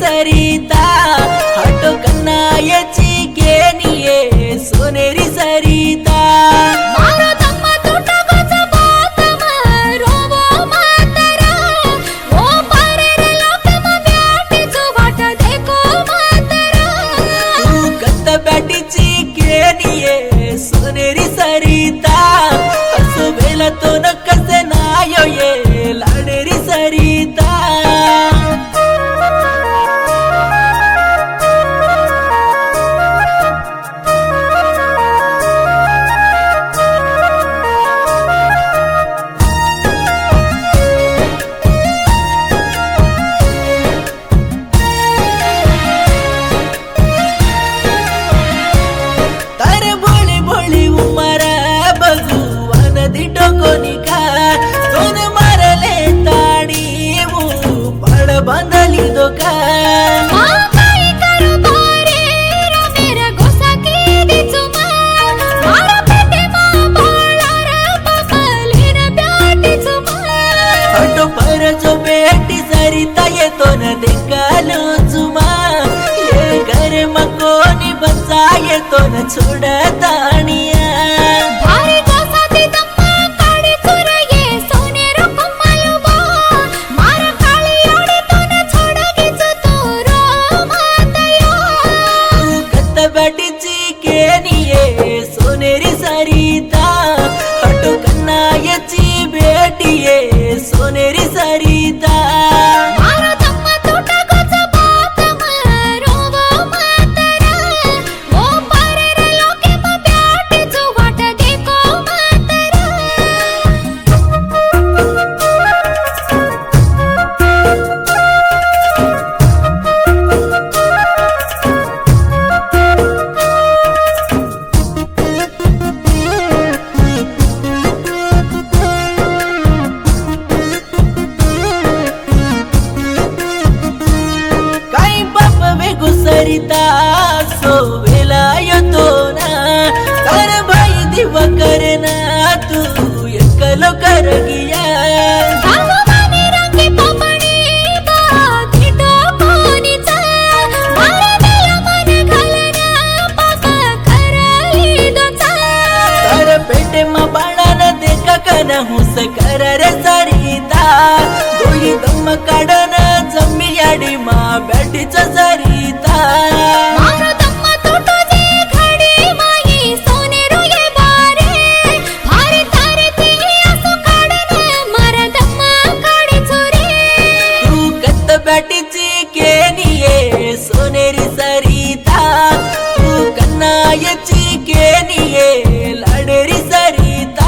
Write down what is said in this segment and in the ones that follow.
सरिता हटो कन्नायची केनिये सोनेरी सरिता सोनेरी सरिता असो बेला तो न कसे नायो ये लाडेरी सरिता बंधली दोका हटो पर जो बेटी सरिता ये तो न देखालो चुमा ये घर मकोनी बचा ये तो न छोड़ता तानिया सोनेरी सरिता हटो कन्नायची बेटिये सोनेरी सरिता सरिता सो वेलायो तो ना तर भाई दिव करना तू एकलो कर गया तर पेटे मा बाळा न देखा कन हुस कर रे सरिता दोही दम काढन जमी याडी मा बैठीच सरिता बैठीची केनिये सोनेरी सरिता तू कन्नायची केनिये लाडेरी सरिता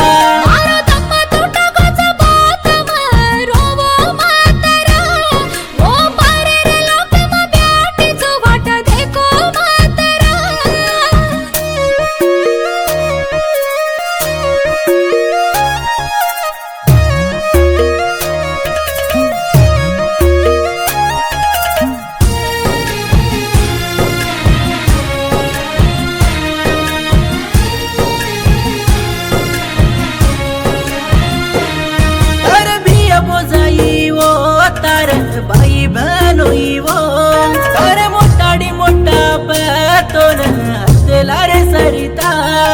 भाई बहनो वो तारे मोटाडी मोटा पतोन हसला रे सरिता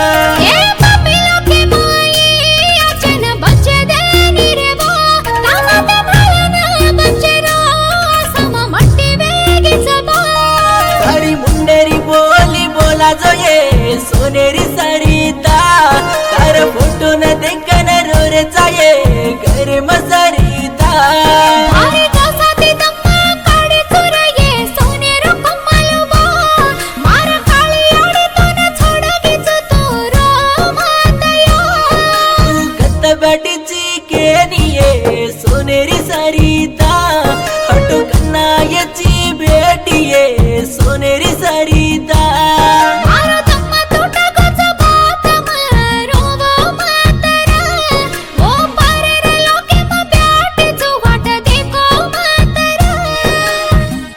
तारी मुंडेरी बोली बोला जो ये सोनेरी सरिता तार फोटो न देखन रोरे चाये घर म सरिता बैठीची केनिये सोनेरी सरिता